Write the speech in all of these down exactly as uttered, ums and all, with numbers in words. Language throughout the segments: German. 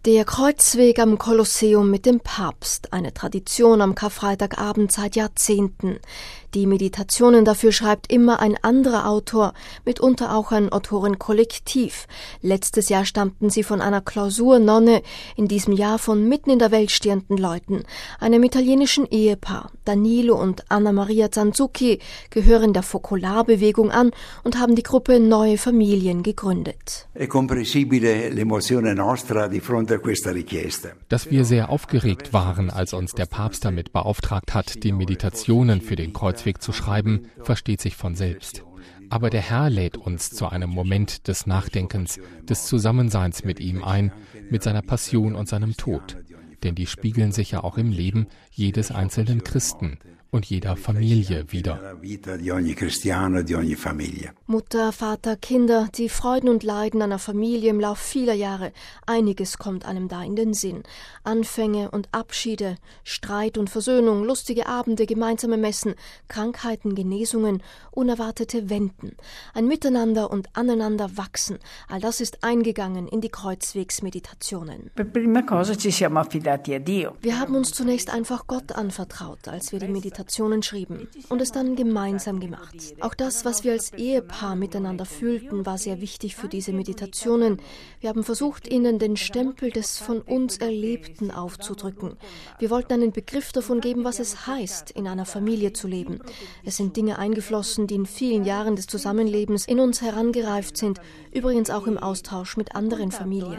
Der Kreuzweg am Kolosseum mit dem Papst, eine Tradition am Karfreitagabend seit Jahrzehnten. Die Meditationen dafür schreibt immer ein anderer Autor, mitunter auch ein Autorenkollektiv. Letztes Jahr stammten sie von einer Klausurnonne, in diesem Jahr von mitten in der Welt stehenden Leuten, einem italienischen Ehepaar. Danilo und Anna Maria Zanzucchi gehören der Fokolarbewegung an und haben die Gruppe Neue Familien gegründet. È comprensibile l'emozione nostra di fronte a questa richiesta. Dass wir sehr aufgeregt waren, als uns der Papst damit beauftragt hat, die Meditationen für den Kreuzweg zu schreiben, versteht sich von selbst. Aber der Herr lädt uns zu einem Moment des Nachdenkens, des Zusammenseins mit ihm ein, mit seiner Passion und seinem Tod. Denn die spiegeln sich ja auch im Leben jedes einzelnen Christen und jeder Familie wider. Mutter, Vater, Kinder, die Freuden und Leiden einer Familie im Lauf vieler Jahre. Einiges kommt einem da in den Sinn. Anfänge und Abschiede, Streit und Versöhnung, lustige Abende, gemeinsame Messen, Krankheiten, Genesungen, unerwartete Wenden. Ein Miteinander und aneinander wachsen. All das ist eingegangen in die Kreuzwegsmeditationen. Wir haben uns zunächst einfach Gott anvertraut, als wir die Meditationen schrieben und es dann gemeinsam gemacht. Auch das, was wir als Ehepaar miteinander fühlten, war sehr wichtig für diese Meditationen. Wir haben versucht, ihnen den Stempel des von uns Erlebten aufzudrücken. Wir wollten einen Begriff davon geben, was es heißt, in einer Familie zu leben. Es sind Dinge eingeflossen, die in vielen Jahren des Zusammenlebens in uns herangereift sind, übrigens auch im Austausch mit anderen Familien.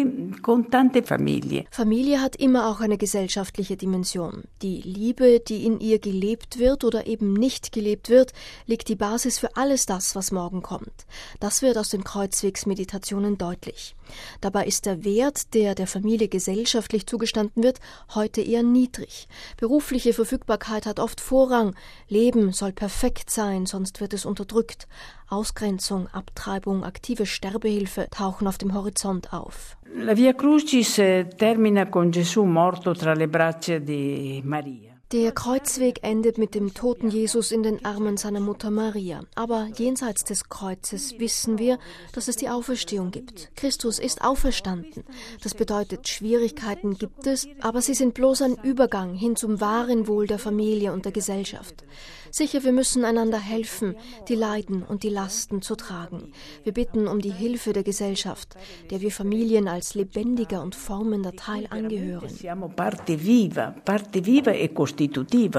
Familie hat immer auch eine gesellschaftliche Dimension. Die Liebe, die in ihr gelebt wird oder eben nicht gelebt wird, legt die Basis für alles das, was morgen kommt. Das wird aus den Kreuzwegsmeditationen deutlich. Dabei ist der Wert, der der Familie gesellschaftlich zugestanden wird, heute eher niedrig. Berufliche Verfügbarkeit hat oft Vorrang. Leben soll perfekt sein, sonst wird es unterdrückt. Ausgrenzung, Abtreibung, aktive Sterbehilfe tauchen auf dem Horizont auf. La Via Crucis termina con Gesù morto tra le braccia di Maria. Der Kreuzweg endet mit dem toten Jesus in den Armen seiner Mutter Maria. Aber jenseits des Kreuzes wissen wir, dass es die Auferstehung gibt. Christus ist auferstanden. Das bedeutet, Schwierigkeiten gibt es, aber sie sind bloß ein Übergang hin zum wahren Wohl der Familie und der Gesellschaft. Sicher, wir müssen einander helfen, die Leiden und die Lasten zu tragen. Wir bitten um die Hilfe der Gesellschaft, der wir Familien als lebendiger und formender Teil angehören. Siamo parte viva, parte viva e costitutiva